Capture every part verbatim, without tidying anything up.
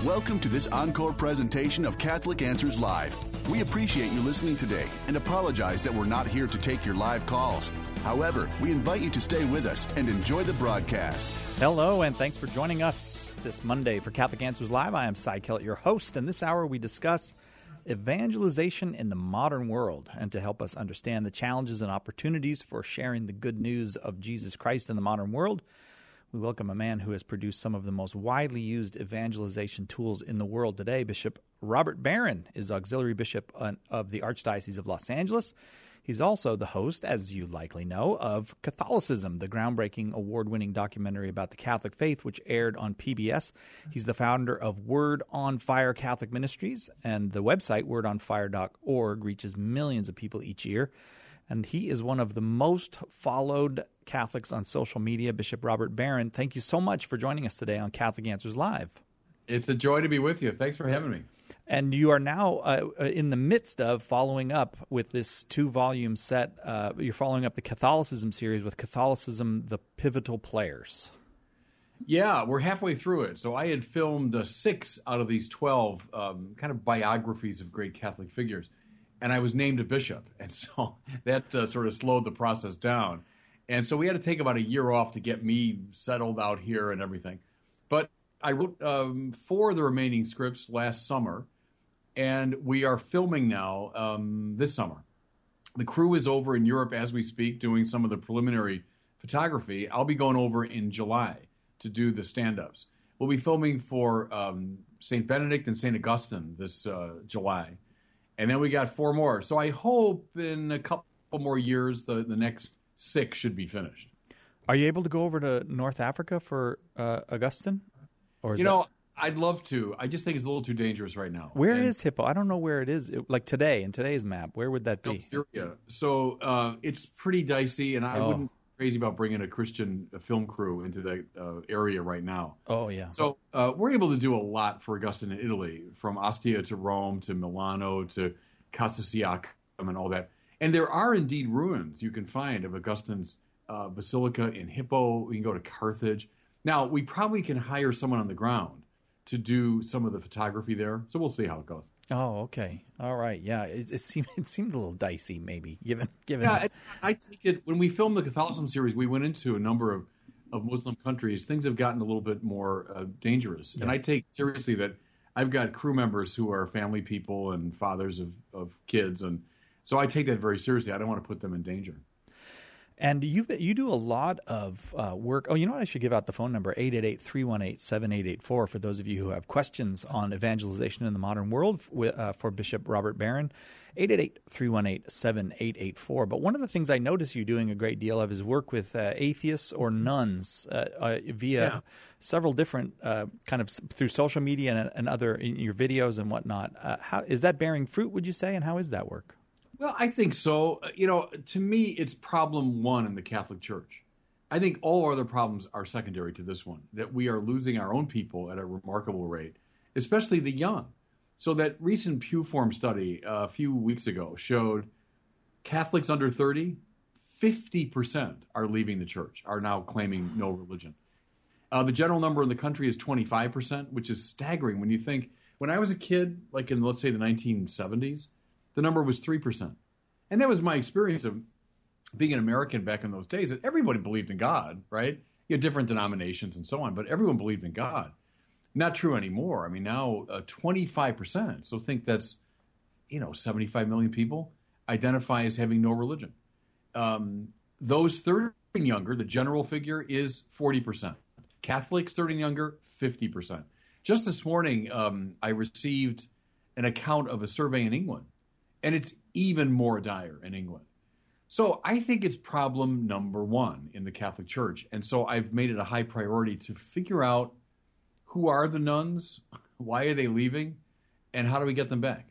Welcome to this encore presentation of Catholic Answers Live. We appreciate you listening today and apologize that we're not here to take your live calls. However, we invite you to stay with us and enjoy the broadcast. Hello, and thanks for joining us this Monday for Catholic Answers Live. I am Cy Kellett, your host, and this hour we discuss evangelization in the modern world. And to help us understand the challenges and opportunities for sharing the good news of Jesus Christ in the modern world, we welcome a man who has produced some of the most widely used evangelization tools in the world today. Bishop Robert Barron is Auxiliary Bishop of the Archdiocese of Los Angeles. He's also the host, as you likely know, of Catholicism, the groundbreaking award-winning documentary about the Catholic faith, which aired on P B S. He's the founder of Word on Fire Catholic Ministries, and the website word on fire dot org reaches millions of people each year. And he is one of the most followed Catholics on social media. Bishop Robert Barron, thank you so much for joining us today on Catholic Answers Live. It's a joy to be with you. Thanks for having me. And you are now uh, in the midst of following up with this two-volume set. Uh, you're following up the Catholicism series with Catholicism, the Pivotal Players. Yeah, we're halfway through it. So I had filmed uh, six out of these twelve um, kind of biographies of great Catholic figures. And I was named a bishop. And so that uh, sort of slowed the process down. And so we had to take about a year off to get me settled out here and everything. But I wrote um, four of the remaining scripts last summer, and we are filming now um, this summer. The crew is over in Europe as we speak, doing some of the preliminary photography. I'll be going over in July to do the stand-ups. We'll be filming for um, Saint Benedict and Saint Augustine this uh, July. And then we got four more. So I hope in a couple more years, the, the next six should be finished. Are you able to go over to North Africa for uh, Augustine? Or is you know, that... I'd love to. I just think it's a little too dangerous right now. Where and, is Hippo? I don't know where it is. It, like today, in today's map, where would that be? Syria. So uh, it's pretty dicey, and I oh. wouldn't be crazy about bringing a Christian a film crew into that uh, area right now. Oh, yeah. So uh, we're able to do a lot for Augustine in Italy, from Ostia to Rome to Milano to Castasiacum and all that. And there are indeed ruins you can find of Augustine's uh, basilica in Hippo. We can go to Carthage. Now, we probably can hire someone on the ground to do some of the photography there. So we'll see how it goes. Oh, okay. All right. Yeah, it, it seemed it seemed a little dicey, maybe, given given. Yeah, I, I take it when we filmed the Catholicism series, we went into a number of, of Muslim countries. Things have gotten a little bit more uh, dangerous, yeah. And I take seriously that I've got crew members who are family people and fathers of, of kids, and so I take that very seriously. I don't want to put them in danger. And you you do a lot of uh, work. Oh, you know what? I should give out the phone number, eight eight eight, three one eight, seven eight eight four, for those of you who have questions on evangelization in the modern world uh, for Bishop Robert Barron, eight eight eight, three one eight, seven eight eight four. But one of the things I notice you doing a great deal of is work with uh, atheists or nuns uh, uh, via yeah. several different uh, kind of through social media and, and other in your videos and whatnot. Uh, how is that bearing fruit, would you say, and how is that work? Well, I think so. You know, to me, it's problem one in the Catholic Church. I think all other problems are secondary to this one, that we are losing our own people at a remarkable rate, especially the young. So that recent Pew Forum study uh, a few weeks ago showed Catholics under thirty, fifty percent are leaving the church, are now claiming no religion. Uh, the general number in the country is twenty-five percent, which is staggering when you think, when I was a kid, like in, let's say, the nineteen seventies, the number was three percent. And that was my experience of being an American back in those days, that everybody believed in God, right? You had different denominations and so on, but everyone believed in God. Not true anymore. I mean, now uh, twenty-five percent, so think that's, you know, seventy-five million people identify as having no religion. Um, those thirty and younger, the general figure is forty percent. Catholics thirty and younger, fifty percent. Just this morning, um, I received an account of a survey in England, and it's even more dire in England. So I think it's problem number one in the Catholic Church. And so I've made it a high priority to figure out who are the nuns, why are they leaving, and how do we get them back?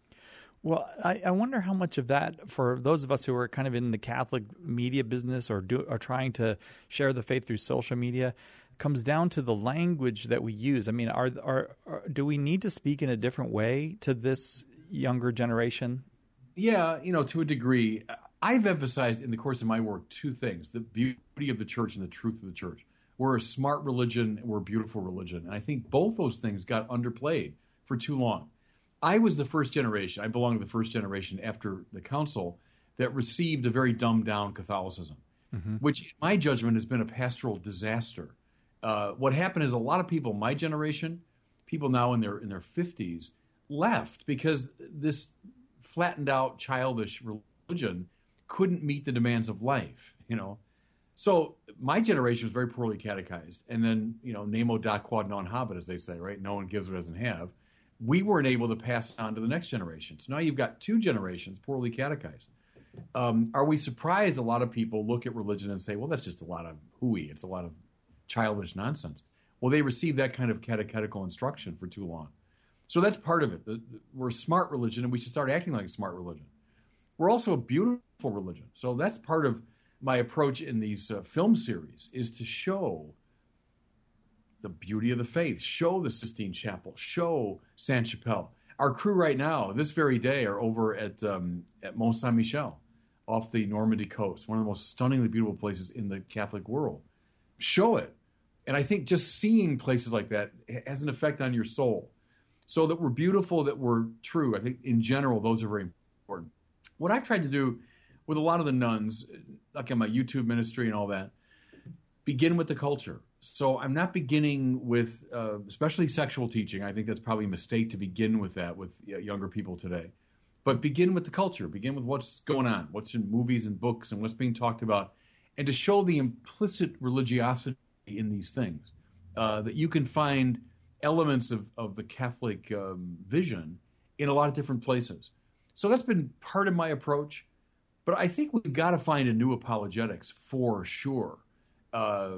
Well, I, I wonder how much of that, for those of us who are kind of in the Catholic media business or do, are trying to share the faith through social media, comes down to the language that we use. I mean, are, are, are do we need to speak in a different way to this younger generation? Yeah, you know, to a degree. I've emphasized in the course of my work two things: the beauty of the church and the truth of the church. We're a smart religion. We're a beautiful religion. And I think both those things got underplayed for too long. I was the first generation. I belong to the first generation after the council that received a very dumbed-down Catholicism, mm-hmm. which, in my judgment, has been a pastoral disaster. Uh, what happened is a lot of people, my generation, people now in their in their fifties, left because this flattened-out, childish religion couldn't meet the demands of life, you know. So my generation was very poorly catechized. And then, you know, nemo da quod non habet, as they say, right? No one gives what doesn't have. We weren't able to pass on to the next generation. So now you've got two generations poorly catechized. Um, are we surprised a lot of people look at religion and say, well, that's just a lot of hooey. It's a lot of childish nonsense. Well, they received that kind of catechetical instruction for too long. So that's part of it. The, the, we're a smart religion, and we should start acting like a smart religion. We're also a beautiful religion. So that's part of my approach in these uh, film series, is to show the beauty of the faith, show the Sistine Chapel, show Sainte-Chapelle. Our crew right now, this very day, are over at um, at Mont Saint-Michel off the Normandy coast, one of the most stunningly beautiful places in the Catholic world. Show it. And I think just seeing places like that has an effect on your soul. So that we're beautiful, that we're true. I think in general, those are very important. What I've tried to do with a lot of the nuns, like in my YouTube ministry and all that, begin with the culture. So I'm not beginning with, uh, especially sexual teaching. I think that's probably a mistake to begin with that with younger people today. But begin with the culture. Begin with what's going on, what's in movies and books and what's being talked about, and to show the implicit religiosity in these things, uh, that you can find elements of, of the Catholic um, vision in a lot of different places. So that's been part of my approach. But I think we've got to find a new apologetics for sure. Uh,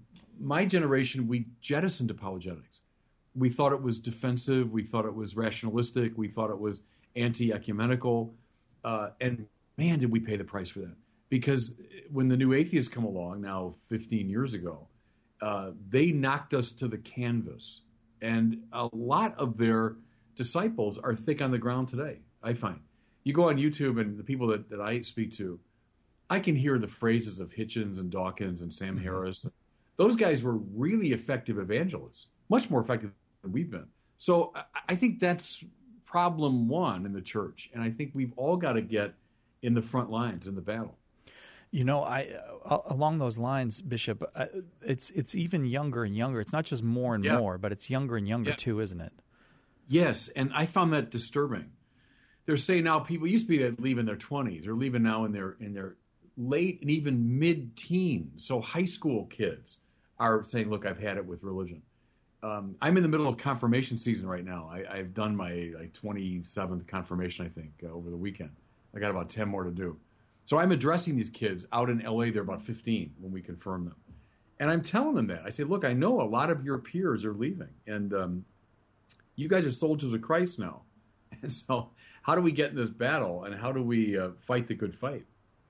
my generation, we jettisoned apologetics. We thought it was defensive. We thought it was rationalistic. We thought it was anti-ecumenical. Uh, and man, did we pay the price for that. Because when the new atheists come along, now fifteen years ago, uh, they knocked us to the canvas. And a lot of their disciples are thick on the ground today, I find. You go on YouTube and the people that, that I speak to, I can hear the phrases of Hitchens and Dawkins and Sam mm-hmm. Harris. Those guys were really effective evangelists, much more effective than we've been. So I, I think that's problem one in the church. And I think we've all got to get in the front lines in the battle. You know, I uh, along those lines, Bishop, uh, it's it's even younger and younger. It's not just more and yeah. more, but it's younger and younger yeah. too, isn't it? Yes, and I found that disturbing. They're saying now people used to be leaving their twenties. They're leaving now in their in their late and even mid-teens. So high school kids are saying, look, I've had it with religion. Um, I'm in the middle of confirmation season right now. I, I've done my like twenty-seventh confirmation, I think, uh, over the weekend. I got about ten more to do. So I'm addressing these kids out in L A. They're about fifteen when we confirm them. And I'm telling them that. I say, look, I know a lot of your peers are leaving. And um, you guys are soldiers of Christ now. And so how do we get in this battle? And how do we uh, fight the good fight?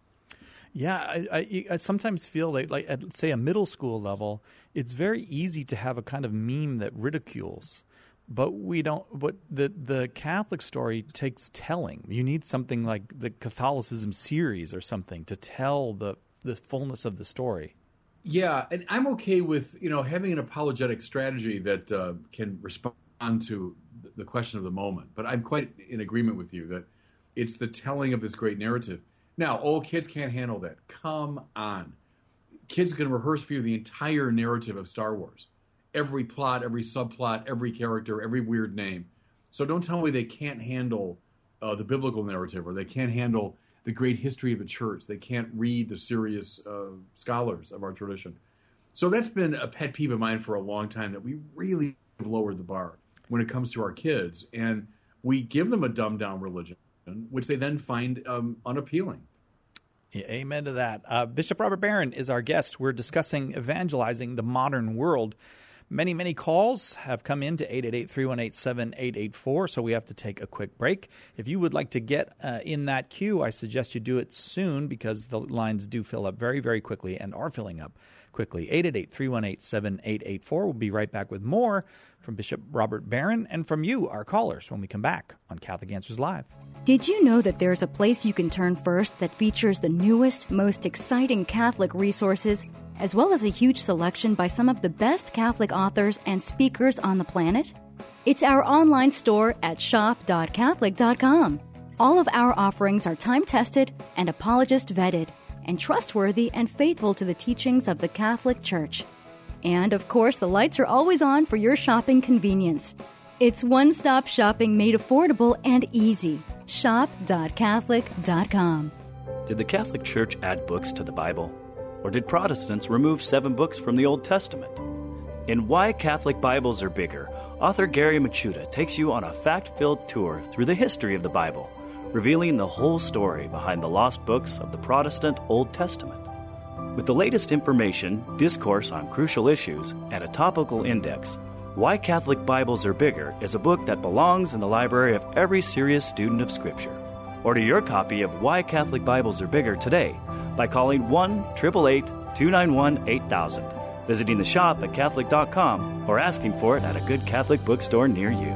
Yeah, I, I, I sometimes feel like, like at, say, a middle school level, it's very easy to have a kind of meme that ridicules. But we don't. But the the Catholic story takes telling. You need something like the Catholicism series or something to tell the the fullness of the story. Yeah, and I'm okay with you know having an apologetic strategy that uh, can respond to the question of the moment. But I'm quite in agreement with you that it's the telling of this great narrative. Now, old kids can't handle that. Come on, kids can rehearse for you the entire narrative of Star Wars. Every plot, every subplot, every character, every weird name. So don't tell me they can't handle uh, the biblical narrative or they can't handle the great history of the church. They can't read the serious uh, scholars of our tradition. So that's been a pet peeve of mine for a long time, that we really have lowered the bar when it comes to our kids. And we give them a dumbed-down religion, which they then find um, unappealing. Yeah, amen to that. Uh, Bishop Robert Barron is our guest. We're discussing evangelizing the modern world. Many, many calls have come in to eight eight eight, three one eight, seven eight eight four, so we have to take a quick break. If you would like to get uh, in that queue, I suggest you do it soon because the lines do fill up very, very quickly and are filling up quickly. eight eight eight, three one eight, seven eight eight four. We'll be right back with more from Bishop Robert Barron and from you, our callers, when we come back on Catholic Answers Live. Did you know that there's a place you can turn first that features the newest, most exciting Catholic resources as well as a huge selection by some of the best Catholic authors and speakers on the planet? It's our online store at shop dot catholic dot com. All of our offerings are time-tested and apologist-vetted, and trustworthy and faithful to the teachings of the Catholic Church. And, of course, the lights are always on for your shopping convenience. It's one-stop shopping made affordable and easy. shop dot catholic dot com. Did the Catholic Church add books to the Bible? Or did Protestants remove seven books from the Old Testament? In Why Catholic Bibles Are Bigger, author Gary Machuda takes you on a fact-filled tour through the history of the Bible, revealing the whole story behind the lost books of the Protestant Old Testament. With the latest information, discourse on crucial issues, and a topical index, Why Catholic Bibles Are Bigger is a book that belongs in the library of every serious student of Scripture. Order your copy of Why Catholic Bibles Are Bigger today by calling one eight eight eight, two nine one, eight thousand, visiting the shop at catholic dot com, or asking for it at a good Catholic bookstore near you.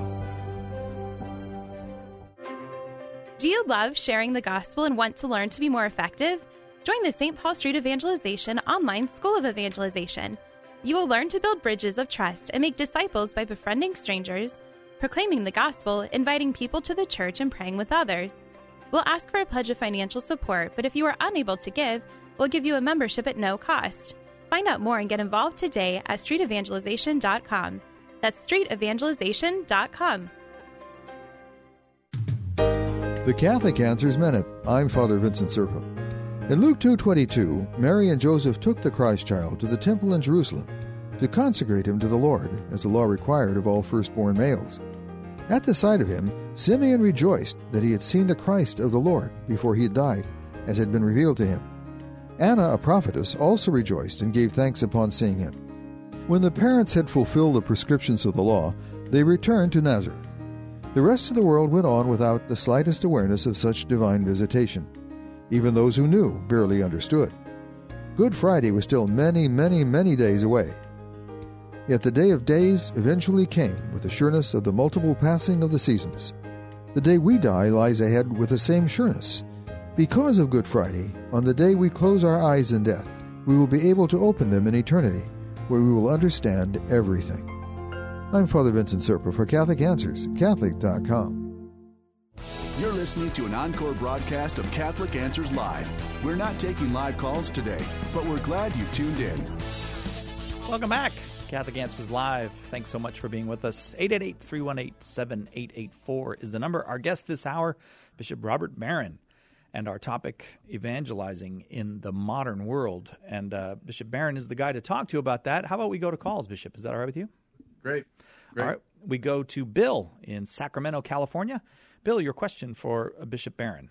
Do you love sharing the gospel and want to learn to be more effective? Join the Saint Paul Street Evangelization Online School of Evangelization. You will learn to build bridges of trust and make disciples by befriending strangers, proclaiming the gospel, inviting people to the church, and praying with others. We'll ask for a pledge of financial support, but if you are unable to give, we'll give you a membership at no cost. Find out more and get involved today at street evangelization dot com. That's street evangelization dot com. The Catholic Answers Minute. I'm Father Vincent Serpa. In Luke two twenty-two, Mary and Joseph took the Christ child to the temple in Jerusalem to consecrate him to the Lord, as the law required of all firstborn males. At the sight of him, Simeon rejoiced that he had seen the Christ of the Lord before he had died, as had been revealed to him. Anna, a prophetess, also rejoiced and gave thanks upon seeing him. When the parents had fulfilled the prescriptions of the law, they returned to Nazareth. The rest of the world went on without the slightest awareness of such divine visitation. Even those who knew barely understood. Good Friday was still many, many, many days away. Yet the day of days eventually came with the sureness of the multiple passing of the seasons. The day we die lies ahead with the same sureness. Because of Good Friday, on the day we close our eyes in death, we will be able to open them in eternity, where we will understand everything. I'm Father Vincent Serpa for Catholic Answers, catholic dot com. You're listening to an encore broadcast of Catholic Answers Live. We're not taking live calls today, but we're glad you tuned in. Welcome back to Catholic Answers Live. Thanks so much for being with us. eight eight eight, three one eight, seven eight eight four is the number. Our guest this hour, Bishop Robert Barron, and our topic, evangelizing in the modern world. And uh, Bishop Barron is the guy to talk to about that. How about we go to calls, Bishop? Is that all right with you? Great. Great. All right. We go to Bill in Sacramento, California. Bill, your question for Bishop Barron.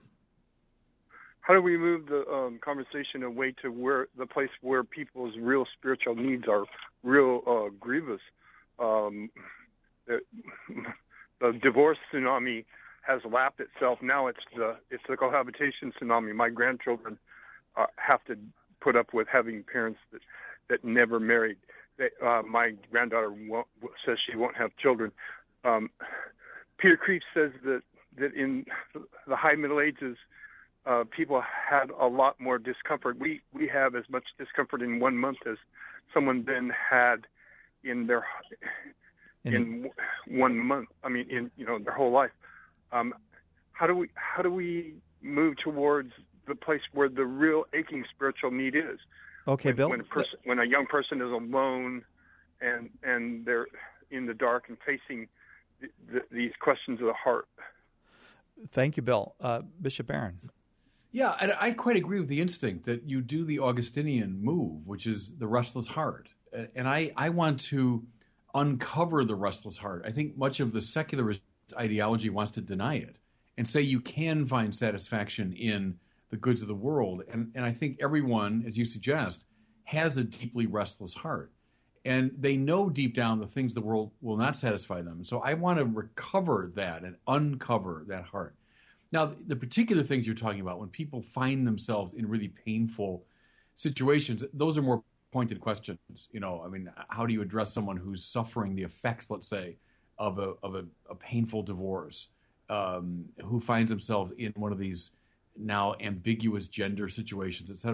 How do we move the um, conversation away to where the place where people's real spiritual needs are real uh, grievous? Um, the, the divorce tsunami has lapped itself. Now it's the it's the cohabitation tsunami. My grandchildren uh, have to put up with having parents that, that never married. They, uh, my granddaughter won't, says she won't have children. Um, Peter Kreeft says that, that in the high Middle Ages, uh, people had a lot more discomfort. We we have as much discomfort in one month as someone then had in their in, in one month. I mean, in you know their whole life. Um, how do we how do we move towards the place where the real aching spiritual need is? Okay, when, Bill. When a, person, when a young person is alone and and they're in the dark and facing th- th- these questions of the heart. Thank you, Bill. Uh, Bishop Barron. Yeah, I, I quite agree with the instinct that you do the Augustinian move, which is the restless heart. And I, I want to uncover the restless heart. I think much of the secularist ideology wants to deny it and say you can find satisfaction in the goods of the world. And, and I think everyone, as you suggest, has a deeply restless heart. And they know deep down the things of the world will not satisfy them. So I want to recover that and uncover that heart. Now, the particular things you're talking about, when people find themselves in really painful situations, those are more pointed questions. You know, I mean, how do you address someone who's suffering the effects, let's say, of a of a, a painful divorce, um, who finds themselves in one of these now ambiguous gender situations, et cetera?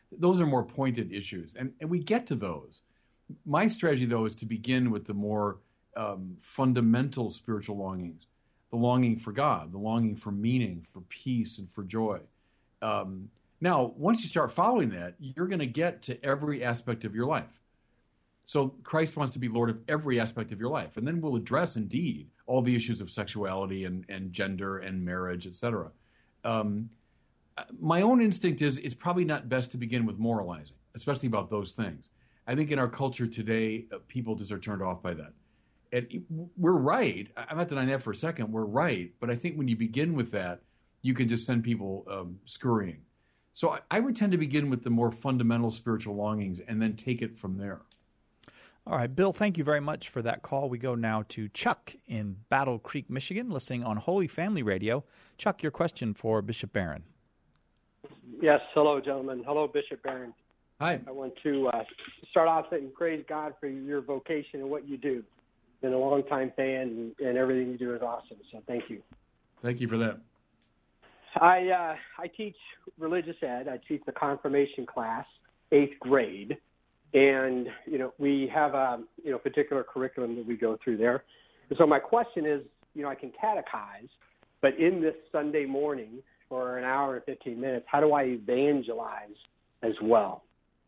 Those are more pointed issues, and, and we get to those. My strategy, though, is to begin with the more um, fundamental spiritual longings, the longing for God, the longing for meaning, for peace, and for joy. Um, now, once you start following that, you're going to get to every aspect of your life. So Christ wants to be Lord of every aspect of your life. And then we'll address, indeed, all the issues of sexuality and, and gender and marriage, et cetera. Um, my own instinct is it's probably not best to begin with moralizing, especially about those things. I think in our culture today, uh, people just are turned off by that. And we're right. I'm not denying that for a second. We're right. But I think when you begin with that, you can just send people um, scurrying. So I, I would tend to begin with the more fundamental spiritual longings and then take it from there. All right, Bill, thank you very much for that call. We go now to Chuck in Battle Creek, Michigan, listening on Holy Family Radio. Chuck, your question for Bishop Barron. Yes, hello, gentlemen. Hello, Bishop Barron. Hi. I want to uh, start off saying praise God for your vocation and what you do. Been a long-time fan, and, and everything you do is awesome, so thank you. Thank you for that. I uh, I teach religious ed. I teach the confirmation class, eighth grade. And, you know, we have a, you know, particular curriculum that we go through there. And so my question is, you know, I can catechize, but in this Sunday morning for an hour and fifteen minutes, how do I evangelize as well?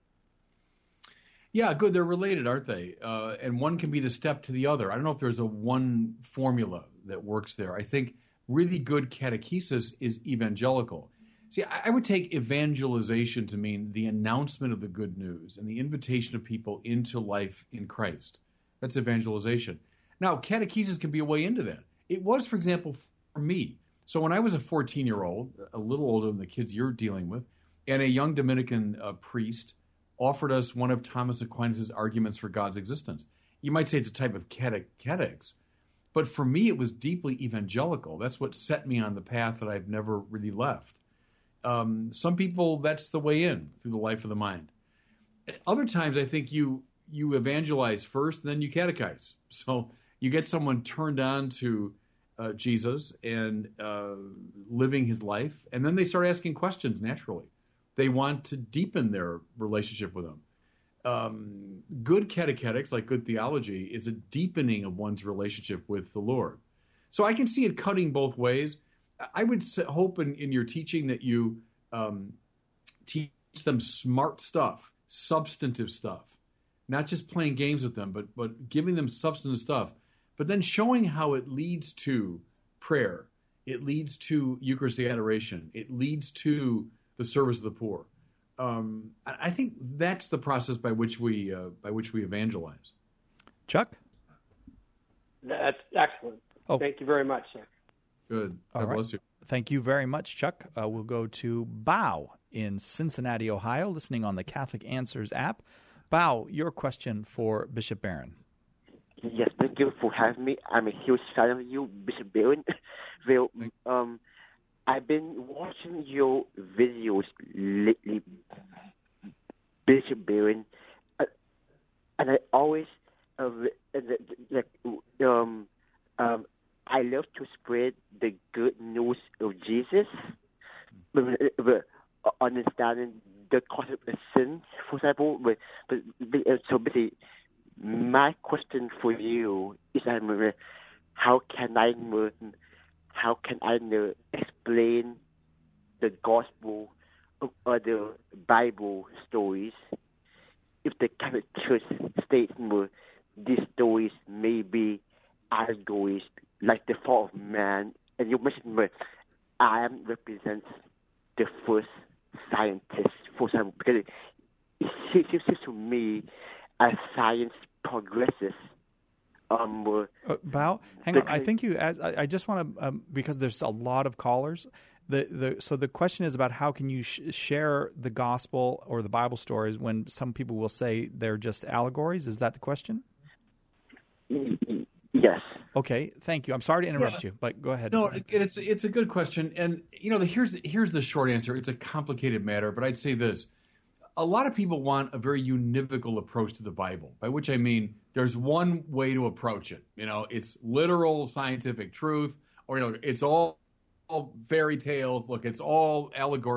Yeah, good. They're related, aren't they? Uh, and one can be the step to the other. I don't know if there's a one formula that works there. I think really good catechesis is evangelical. See, I would take evangelization to mean the announcement of the good news and the invitation of people into life in Christ. That's evangelization. Now, catechesis can be a way into that. It was, for example, for me. So when I was a fourteen-year-old, a little older than the kids you're dealing with, and a young Dominican uh, priest offered us one of Thomas Aquinas' arguments for God's existence. You might say it's a type of catechetics, but for me it was deeply evangelical. That's what set me on the path that I've never really left. Um, some people, that's the way in through the life of the mind. Other times, I think you you evangelize first, and then you catechize. So you get someone turned on to uh, Jesus and uh, living his life, and then they start asking questions naturally. They want to deepen their relationship with him. Um, good catechetics, like good theology, is a deepening of one's relationship with the Lord. So I can see it cutting both ways. I would hope in, in your teaching that you um, teach them smart stuff, substantive stuff, not just playing games with them, but but giving them substantive stuff, but then showing how it leads to prayer, it leads to Eucharistic adoration, it leads to the service of the poor. Um, I think that's the process by which we uh, by which we evangelize. Chuck? That's excellent. Oh. Thank you very much, sir. Good. God All right. bless you. Thank you very much, Chuck. Uh, we'll go to Bao in Cincinnati, Ohio, listening on the Catholic Answers app. Bao, your question for Bishop Barron. Yes, thank you for having me. I'm a huge fan of you, Bishop Barron. Well, um, I've been watching your videos lately, Bishop Barron, uh, and I always, uh, like, um, um, I love to spread the good news of Jesus, but, but understanding the concept of sin, for example. But, but so basically, my question for you is, um, how can I learn, how can I learn, explain the gospel of other Bible stories if the Catholic Church states more these stories may be allegories like the fall of man, and you mentioned where Adam represents the first scientist, for example, because it seems to me as science progresses. Um, uh, Bao, hang on. I think you. I, I just want to um, because there's a lot of callers. The the so the question is about how can you sh- share the gospel or the Bible stories when some people will say they're just allegories? Is that the question? Yes. Okay, thank you. I'm sorry to interrupt yeah. you, but go ahead. No, it's it's a good question, and you know, the, here's here's the short answer. It's a complicated matter, but I'd say this: a lot of people want a very univocal approach to the Bible, by which I mean there's one way to approach it. You know, it's literal scientific truth, or you know, it's all, all fairy tales. Look, it's all allegory, and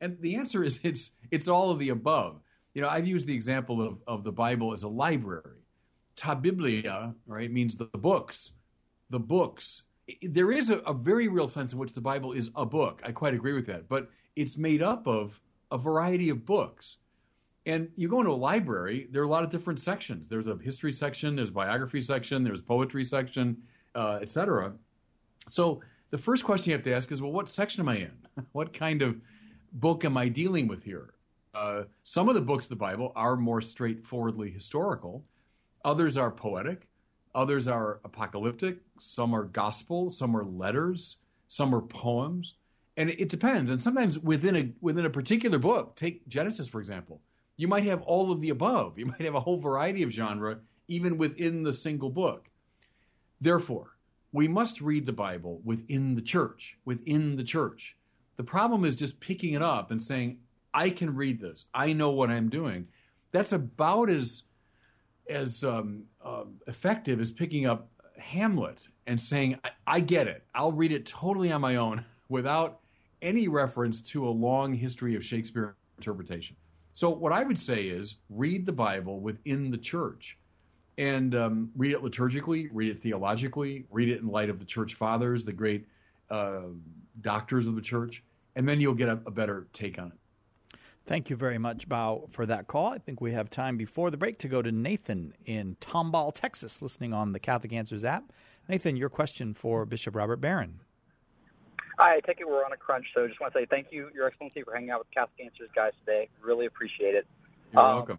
And the answer is it's it's all of the above. You know, I've used the example of, of the Bible as a library. Ta Biblia, right, means the, the books. The books. There is a, a very real sense in which the Bible is a book. I quite agree with that. But it's made up of a variety of books. And you go into a library, there are a lot of different sections. There's a history section, there's a biography section, there's poetry section, uh, et cetera. So the first question you have to ask is, well, what section am I in? What kind of book am I dealing with here? Uh, some of the books of the Bible are more straightforwardly historical. Others are poetic. Others are apocalyptic. Some are gospel. Some are letters. Some are poems. And it, it depends. And sometimes within a within a particular book, take Genesis, for example, you might have all of the above. You might have a whole variety of genre, even within the single book. Therefore, we must read the Bible within the church, within the church. The problem is just picking it up and saying, I can read this. I know what I'm doing. That's about as, as um, uh, effective as picking up Hamlet and saying, I, I get it. I'll read it totally on my own without any reference to a long history of Shakespeare interpretation. So what I would say is read the Bible within the church and um, read it liturgically, read it theologically, read it in light of the church fathers, the great uh, doctors of the church, and then you'll get a, a better take on it. Thank you very much, Bao, for that call. I think we have time before the break to go to Nathan in Tomball, Texas, listening on the Catholic Answers app. Nathan, your question for Bishop Robert Barron. Hi, I take it we're on a crunch, so I just want to say thank you, Your Excellency, for hanging out with Catholic Answers guys today. Really appreciate it. You're um, welcome.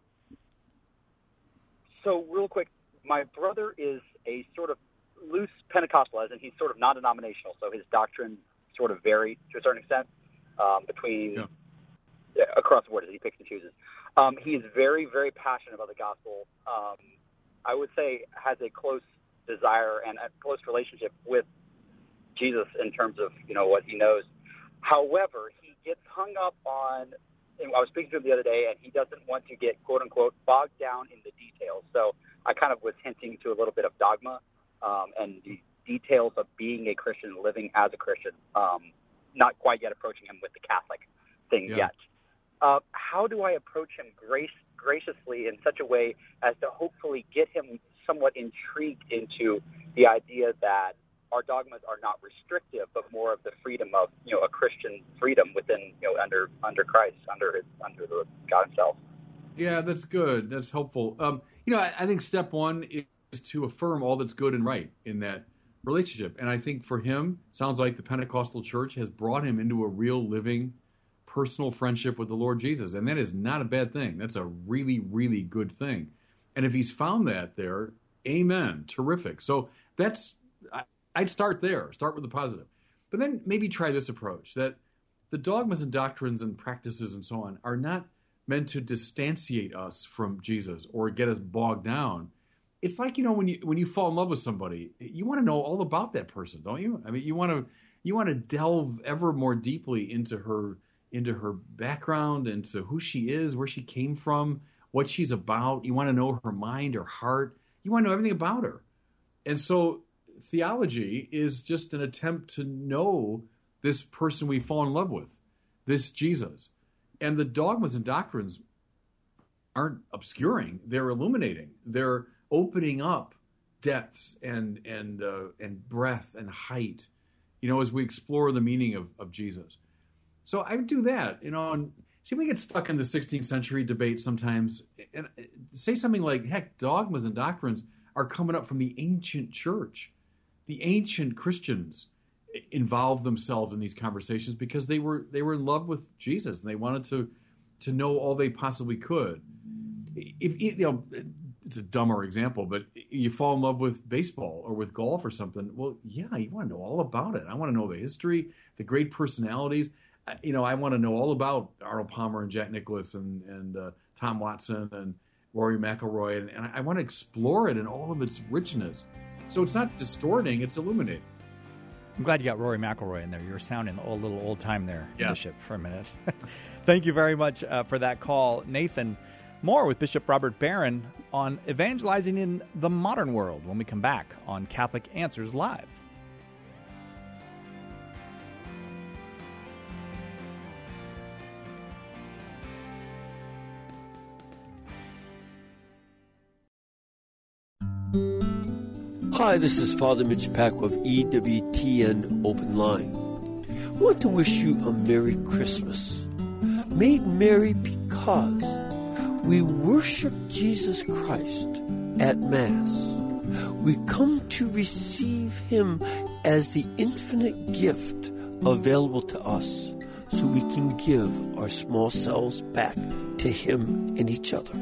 So real quick, my brother is a sort of loose Pentecostal, as in he's sort of non-denominational, so his doctrine sort of vary to a certain extent um, between yeah. Yeah, across the board as he picks and chooses. Um, he is very, very passionate about the gospel. Um, I would say has a close desire and a close relationship with Jesus in terms of, you know, what he knows. However, he gets hung up on, and I was speaking to him the other day, and he doesn't want to get, quote unquote, bogged down in the details. So I kind of was hinting to a little bit of dogma um, and the details of being a Christian, living as a Christian, um, not quite yet approaching him with the Catholic thing yeah. yet. Uh, how do I approach him grace, graciously in such a way as to hopefully get him somewhat intrigued into the idea that our dogmas are not restrictive, but more of the freedom of, you know, a Christian freedom within, you know, under under Christ, under his, under the God Himself. Yeah, that's good. That's helpful. Um, you know, I, I think step one is to affirm all that's good and right in that relationship, and I think for him, sounds like the Pentecostal Church has brought him into a real, living, personal friendship with the Lord Jesus, and that is not a bad thing. That's a really, really good thing. And if he's found that there, amen, terrific. So that's. I, I'd start there, start with the positive. But then maybe try this approach, that the dogmas and doctrines and practices and so on are not meant to distantiate us from Jesus or get us bogged down. It's like, you know, when you when you fall in love with somebody, you want to know all about that person, don't you? I mean, you want to you want to delve ever more deeply into her into her background, into who she is, where she came from, what she's about. You want to know her mind, her heart. You want to know everything about her. And so theology is just an attempt to know this person we fall in love with, this Jesus. And the dogmas and doctrines aren't obscuring, they're illuminating. They're opening up depths and and uh, and breadth and height, you know, as we explore the meaning of, of Jesus. So I would do that, you know, and see, we get stuck in the sixteenth century debate sometimes, and say something like, heck, dogmas and doctrines are coming up from the ancient church. The ancient Christians involved themselves in these conversations because they were they were in love with Jesus and they wanted to to know all they possibly could. If, you know, it's a dumber example, but you fall in love with baseball or with golf or something. Well, yeah, you want to know all about it. I want to know the history, the great personalities. You know, I want to know all about Arnold Palmer and Jack Nicklaus and and uh, Tom Watson and Rory McIlroy, and, and I want to explore it in all of its richness. So it's not distorting, it's illuminating. I'm glad you got Rory McIlroy in there. You were sounding a little old time there, yeah. Bishop, for a minute. Thank you very much uh, for that call, Nathan. More with Bishop Robert Barron on evangelizing in the modern world when we come back on Catholic Answers Live. Hi, this is Father Mitch Pack of E W T N Open Line. I want to wish you a Merry Christmas. Made merry because we worship Jesus Christ at Mass. We come to receive Him as the infinite gift available to us so we can give our small selves back to Him and each other.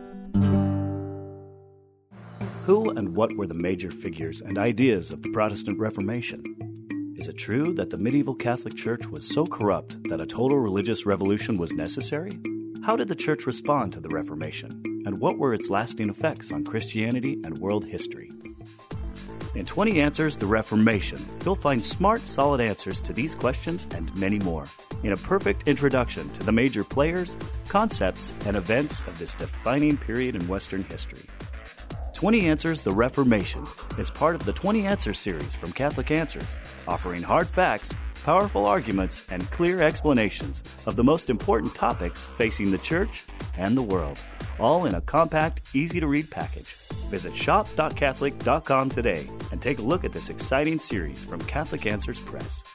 Who and what were the major figures and ideas of the Protestant Reformation? Is it true that the medieval Catholic Church was so corrupt that a total religious revolution was necessary? How did the Church respond to the Reformation? And what were its lasting effects on Christianity and world history? In twenty Answers, The Reformation, you'll find smart, solid answers to these questions and many more in a perfect introduction to the major players, concepts, and events of this defining period in Western history. twenty Answers, The Reformation is part of the twenty Answers series from Catholic Answers, offering hard facts, powerful arguments, and clear explanations of the most important topics facing the Church and the world, all in a compact, easy-to-read package. Visit shop dot catholic dot com today and take a look at this exciting series from Catholic Answers Press.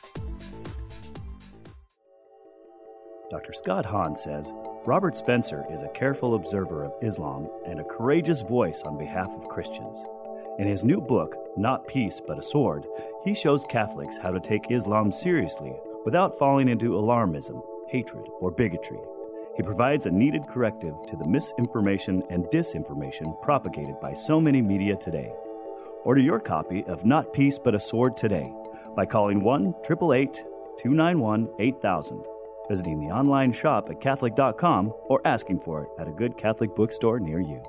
Doctor Scott Hahn says, Robert Spencer is a careful observer of Islam and a courageous voice on behalf of Christians. In his new book, Not Peace But a Sword, he shows Catholics how to take Islam seriously without falling into alarmism, hatred, or bigotry. He provides a needed corrective to the misinformation and disinformation propagated by so many media today. Order your copy of Not Peace But a Sword today by calling one eight eight eight, two nine one, eight thousand. Visiting the online shop at catholic dot com or asking for it at a good Catholic bookstore near you.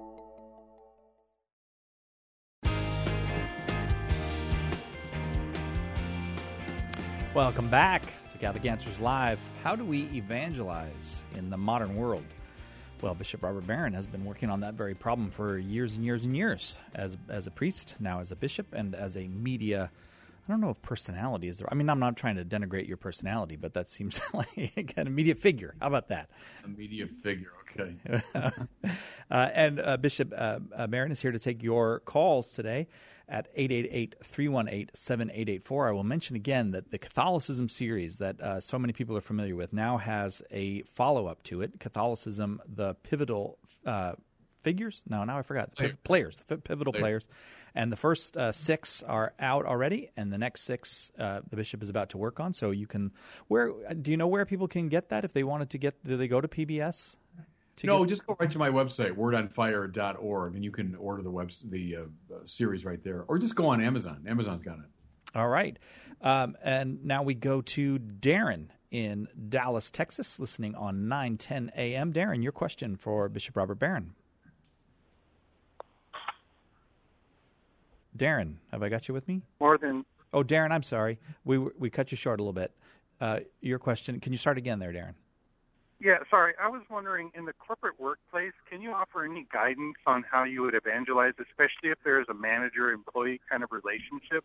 Welcome back to Catholic Answers Live. How do we evangelize in the modern world? Well, Bishop Robert Barron has been working on that very problem for years and years and years as as a priest, now as a bishop, and as a media I don't know if personality is there. I mean, I'm not trying to denigrate your personality, but that seems like a kind of media figure. How about that? A media figure, okay. uh, and uh, Bishop uh, uh, Barron is here to take your calls today at eight eight eight, three one eight, seven eight eight four. I will mention again that the Catholicism series that uh, so many people are familiar with now has a follow-up to it, Catholicism, the Pivotal uh Figures? No, now I forgot. Players, players the pivotal players. players. And the first uh, six are out already, and the next six uh, the bishop is about to work on. So you can – where do you know where people can get that if they wanted to get – do they go to P B S? No, get... just go right to my website, word on fire dot org, and you can order the web the uh, series right there. Or just go on Amazon. Amazon's got it. All right. Um, and now we go to Darren in Dallas, Texas, listening on nine ten A M. Darren, your question for Bishop Robert Barron. Darren, have I got you with me? More than. Oh, Darren, I'm sorry. We we cut you short a little bit. Uh, your question, can you start again there, Darren? Yeah, sorry. I was wondering, in the corporate workplace, can you offer any guidance on how you would evangelize, especially if there is a manager-employee kind of relationship?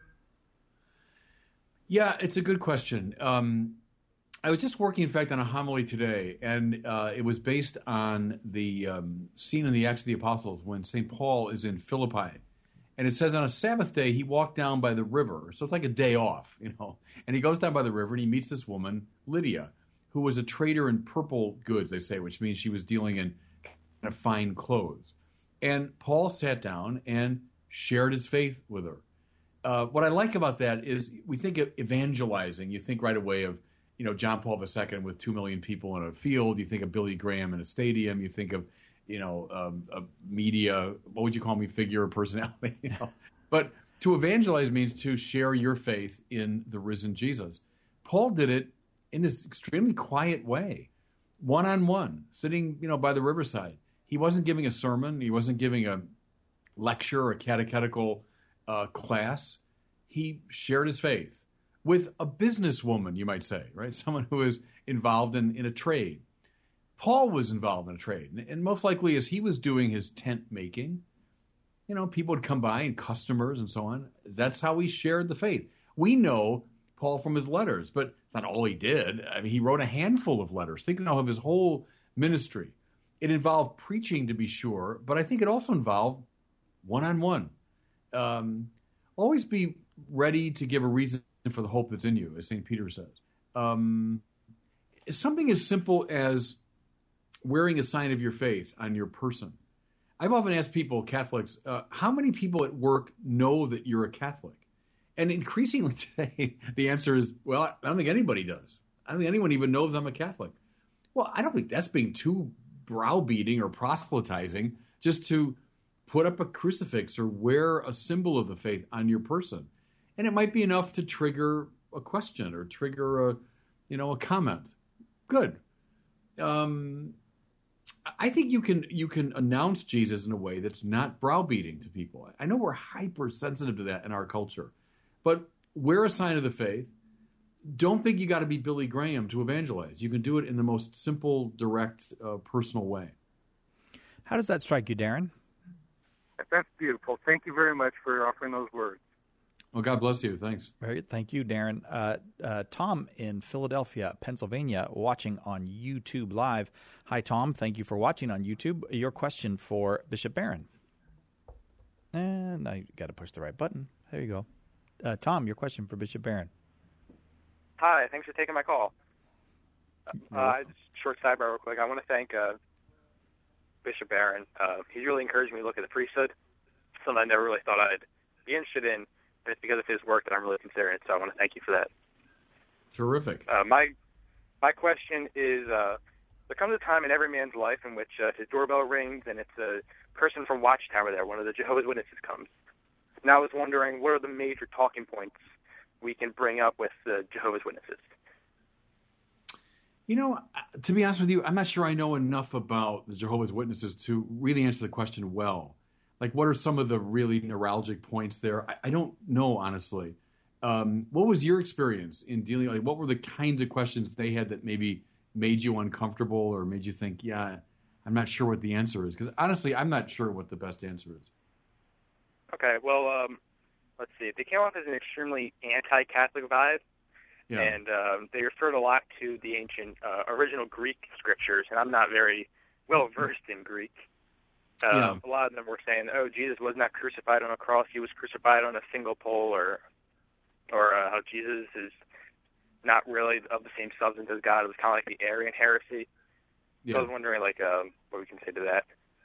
Yeah, it's a good question. Um, I was just working, in fact, on a homily today, and uh, it was based on the um, scene in the Acts of the Apostles when Saint Paul is in Philippi. And it says on a Sabbath day, he walked down by the river. So it's like a day off, you know. And he goes down by the river and he meets this woman, Lydia, who was a trader in purple goods, they say, which means she was dealing in kind of fine clothes. And Paul sat down and shared his faith with her. Uh, what I like about that is we think of evangelizing. You think right away of, you know, John Paul the Second with two million people in a field. You think of Billy Graham in a stadium. You think of, you know, um, a media, what would you call me, figure or personality? You know? But to evangelize means to share your faith in the risen Jesus. Paul did it in this extremely quiet way, one-on-one, sitting, you know, by the riverside. He wasn't giving a sermon. He wasn't giving a lecture or a catechetical uh, class. He shared his faith with a businesswoman, you might say, right? Someone who is involved in, in a trade. Paul was involved in a trade, and most likely as he was doing his tent making, you know, people would come by and customers and so on. That's how he shared the faith. We know Paul from his letters, but it's not all he did. I mean, he wrote a handful of letters. Think now of his whole ministry. It involved preaching, to be sure, but I think it also involved one-on-one. um, always be ready to give a reason for the hope that's in you, as Saint Peter says. Um, something as simple as wearing a sign of your faith on your person. I've often asked people, Catholics, uh, how many people at work know that you're a Catholic? And increasingly today, the answer is, well, I don't think anybody does. I don't think anyone even knows I'm a Catholic. Well, I don't think that's being too browbeating or proselytizing, just to put up a crucifix or wear a symbol of the faith on your person. And it might be enough to trigger a question or trigger a, you know, a comment. Good. Um, I think you can you can announce Jesus in a way that's not browbeating to people. I know we're hypersensitive to that in our culture, but wear a sign of the faith. Don't think you got to be Billy Graham to evangelize. You can do it in the most simple, direct, uh, personal way. How does that strike you, Darren? That's beautiful. Thank you very much for offering those words. Well, God bless you. Thanks. Very, thank you, Darren. Uh, uh, Tom in Philadelphia, Pennsylvania, watching on YouTube Live. Hi, Tom. Thank you for watching on YouTube. Your question for Bishop Barron. And I got to push the right button. There you go. Uh, Tom, your question for Bishop Barron. Hi. Thanks for taking my call. Uh, just short sidebar real quick. I want to thank uh, Bishop Barron. Uh, he's really encouraged me to look at the priesthood, something I never really thought I'd be interested in. And it's because of his work that I'm really considering it, so I want to thank you for that. Terrific. Uh, my my question is, uh, there comes a time in every man's life in which uh, his doorbell rings and it's a person from Watchtower there, one of the Jehovah's Witnesses comes. Now I was wondering, what are the major talking points we can bring up with the Jehovah's Witnesses? You know, to be honest with you, I'm not sure I know enough about the Jehovah's Witnesses to really answer the question well. Like, what are some of the really neuralgic points there? I, I don't know, honestly. Um, what was your experience in dealing, like, what were the kinds of questions they had that maybe made you uncomfortable or made you think, yeah, I'm not sure what the answer is? Because honestly, I'm not sure what the best answer is. Okay, well, um, let's see. They came off as an extremely anti-Catholic vibe, yeah. and um, they referred a lot to the ancient uh, original Greek scriptures, and I'm not very well-versed in Greek. Uh, yeah. A lot of them were saying, oh, Jesus was not crucified on a cross, he was crucified on a single pole, or or uh, how Jesus is not really of the same substance as God. It was kind of like the Arian heresy. Yeah. So I was wondering, like, um, what we can say to that.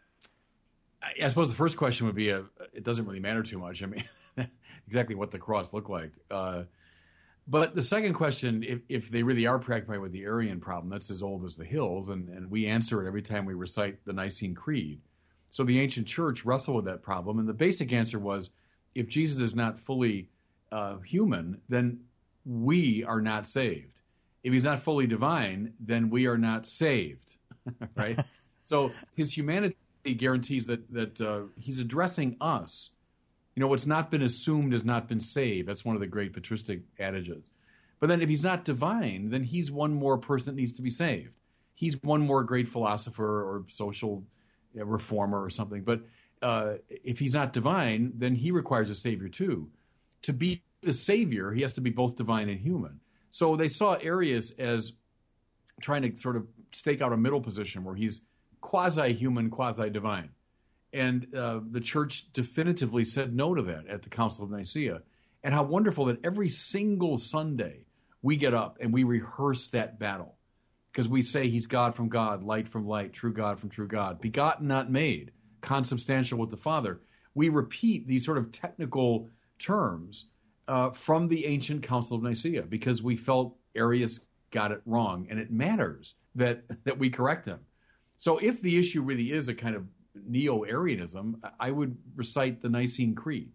I, I suppose the first question would be, a, it doesn't really matter too much. I mean, exactly what the cross looked like. Uh, but the second question, if, if they really are preoccupied with the Arian problem, that's as old as the hills, and, and we answer it every time we recite the Nicene Creed. So the ancient church wrestled with that problem, and the basic answer was, if Jesus is not fully uh, human, then we are not saved. If he's not fully divine, then we are not saved, right? So his humanity guarantees that that uh, he's addressing us. You know, what's not been assumed has not been saved. That's one of the great patristic adages. But then if he's not divine, then he's one more person that needs to be saved. He's one more great philosopher or social a reformer or something. But uh, if he's not divine, then he requires a savior too. To be the savior, he has to be both divine and human. So they saw Arius as trying to sort of stake out a middle position where he's quasi-human, quasi-divine. And uh, the church definitively said no to that at the Council of Nicaea. And how wonderful that every single Sunday we get up and we rehearse that battle. Because we say he's God from God, light from light, true God from true God, begotten, not made, consubstantial with the Father. We repeat these sort of technical terms uh, from the ancient Council of Nicaea because we felt Arius got it wrong, and it matters that that we correct him. So if the issue really is a kind of neo-Arianism, I would recite the Nicene Creed.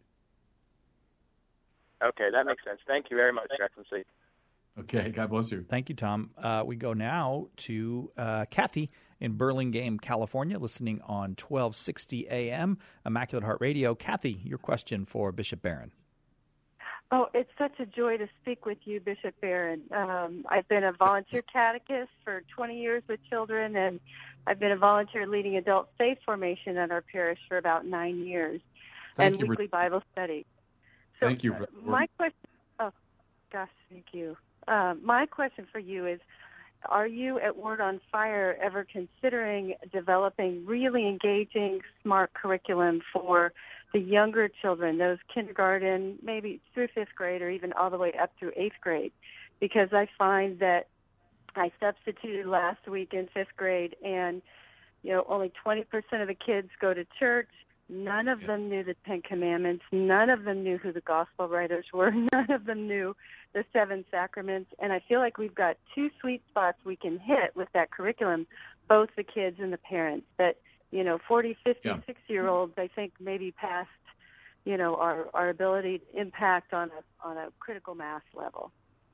Okay, that makes sense. Thank you very much, Your Excellency. Okay, God bless you. Thank you, Tom. Uh, we go now to uh, Kathy in Burlingame, California, listening on twelve sixty A M, Immaculate Heart Radio. Kathy, your question for Bishop Barron. Oh, it's such a joy to speak with you, Bishop Barron. Um, I've been a volunteer catechist for twenty years with children, and I've been a volunteer leading adult faith formation at our parish for about nine years, Thank and you weekly for, Bible study. So, thank you. For, uh, my question, oh, gosh, thank you. Uh, my question for you is, are you at Word on Fire ever considering developing really engaging, smart curriculum for the younger children, those kindergarten, maybe through fifth grade or even all the way up through eighth grade, because I find that I substituted last week in fifth grade, and you know, only twenty percent of the kids go to church. None of them knew the Ten Commandments. None of them knew who the gospel writers were. None of them knew the seven sacraments. And I feel like we've got two sweet spots we can hit with that curriculum, both the kids and the parents. That, you know, forty, fifty, yeah. sixty-year-olds, I think, maybe past, you know, our, our ability to impact on a on a critical mass level.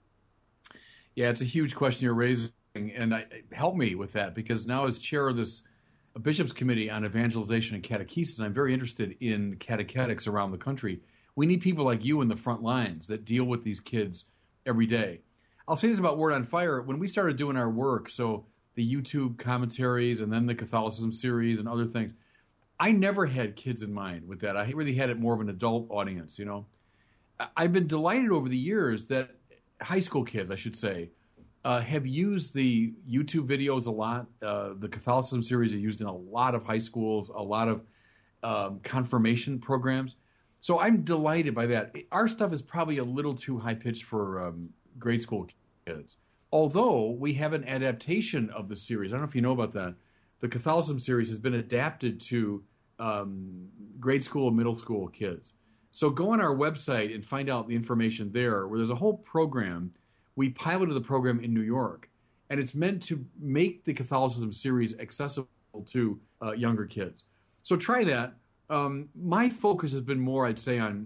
Yeah, it's a huge question you're raising, and I, help me with that, because now as chair of this Bishop's Committee on Evangelization and Catechesis, I'm very interested in catechetics around the country. We need people like you in the front lines that deal with these kids every day. I'll say this about Word on Fire. When we started doing our work, so the YouTube commentaries and then the Catholicism series and other things, I never had kids in mind with that. I really had it more of an adult audience, you know. I've been delighted over the years that high school kids, I should say, Uh, have used the YouTube videos a lot. Uh, the Catholicism series are used in a lot of high schools, a lot of um, confirmation programs. So I'm delighted by that. Our stuff is probably a little too high-pitched for um, grade school kids. Although we have an adaptation of the series. I don't know if you know about that. The Catholicism series has been adapted to um, grade school and middle school kids. So go on our website and find out the information there, where there's a whole program. We piloted the program in New York, and it's meant to make the Catholicism series accessible to uh, younger kids. So try that. Um, my focus has been more, I'd say, on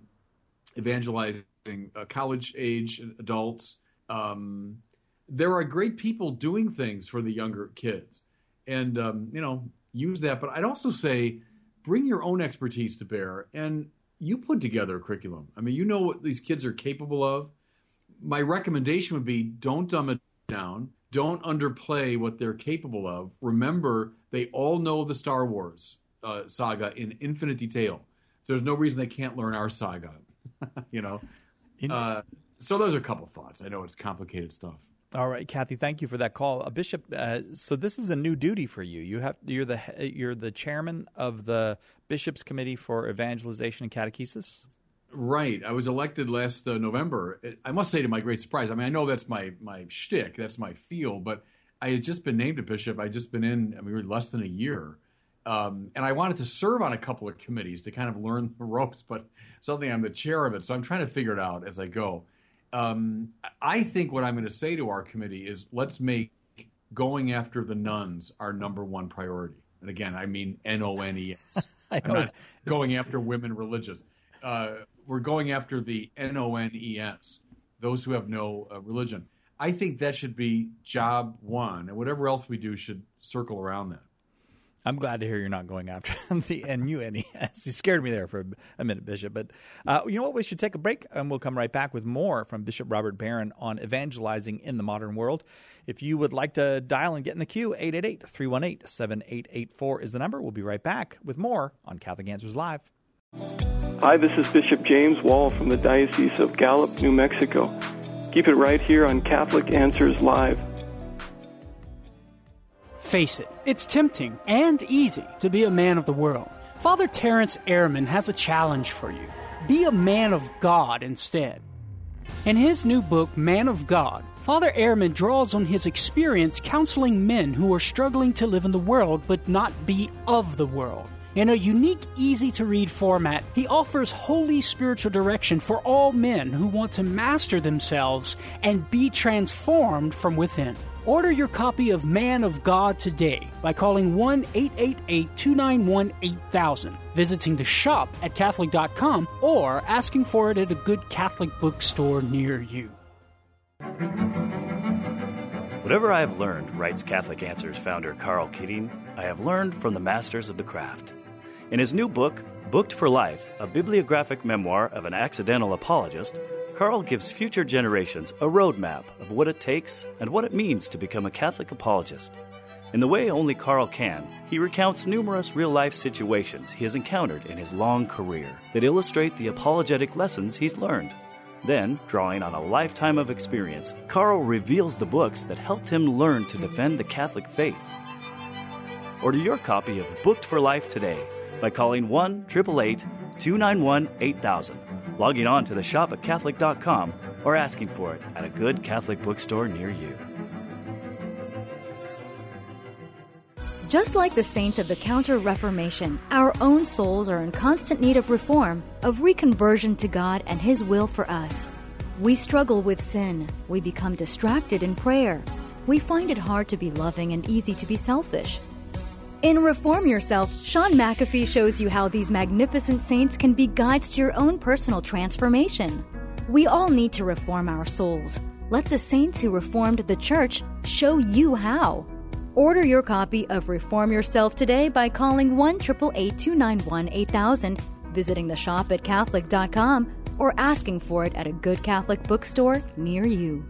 evangelizing uh, college-age adults. Um, there are great people doing things for the younger kids, and, um, you know, use that. But I'd also say bring your own expertise to bear, and you put together a curriculum. I mean, you know what these kids are capable of. My recommendation would be don't dumb it down. Don't underplay what they're capable of. Remember, they all know the Star Wars uh, saga in infinite detail. So there's no reason they can't learn our saga, you know. Uh, so those are a couple thoughts. I know it's complicated stuff. All right, Kathy, thank you for that call, uh, Bishop. Uh, so this is a new duty for you. You have you're the you're the chairman of the Bishops' Committee for Evangelization and Catechesis. Right. I was elected last uh, November. I must say, to my great surprise, I mean, I know that's my my shtick, that's my field, but I had just been named a bishop. I'd just been in, I mean, really less than a year. Um, and I wanted to serve on a couple of committees to kind of learn the ropes, but suddenly I'm the chair of it, so I'm trying to figure it out as I go. Um, I think what I'm going to say to our committee is let's make going after the nuns our number one priority. And again, I mean N O N E S. I'm not going after women religious. Uh, we're going after the N O N E S, those who have no uh, religion. I think that should be job one, and whatever else we do should circle around that. I'm glad to hear you're not going after the N U N E S. You scared me there for a, a minute, Bishop. But uh, you know what? We should take a break, and we'll come right back with more from Bishop Robert Barron on evangelizing in the modern world. If you would like to dial and get in the queue, eight eight eight, three one eight, seven eight eight four is the number. We'll be right back with more on Catholic Answers Live. Hi, this is Bishop James Wall from the Diocese of Gallup, New Mexico. Keep it right here on Catholic Answers Live. Face it, it's tempting and easy to be a man of the world. Father Terence Ehrman has a challenge for you. Be a man of God instead. In his new book, Man of God, Father Ehrman draws on his experience counseling men who are struggling to live in the world but not be of the world. In a unique, easy-to-read format, he offers holy spiritual direction for all men who want to master themselves and be transformed from within. Order your copy of Man of God today by calling one eight eight eight, two nine one, eight thousand, visiting the shop at Catholic dot com, or asking for it at a good Catholic bookstore near you. Whatever I have learned, writes Catholic Answers founder Karl Keating, I have learned from the masters of the craft. In his new book, Booked for Life, a bibliographic memoir of an accidental apologist, Karl gives future generations a roadmap of what it takes and what it means to become a Catholic apologist. In the way only Karl can, he recounts numerous real-life situations he has encountered in his long career that illustrate the apologetic lessons he's learned. Then, drawing on a lifetime of experience, Karl reveals the books that helped him learn to defend the Catholic faith. Order your copy of Booked for Life today by calling one eight eight eight, two nine one, eight thousand, logging on to the shop at Catholic dot com, or asking for it at a good Catholic bookstore near you. Just like the saints of the Counter-Reformation, our own souls are in constant need of reform, of reconversion to God and His will for us. We struggle with sin. We become distracted in prayer. We find it hard to be loving and easy to be selfish. In Reform Yourself, Sean McAfee shows you how these magnificent saints can be guides to your own personal transformation. We all need to reform our souls. Let the saints who reformed the church show you how. Order your copy of Reform Yourself today by calling one eight eight eight, two nine one, eight thousand, visiting the shop at Catholic dot com, or asking for it at a good Catholic bookstore near you.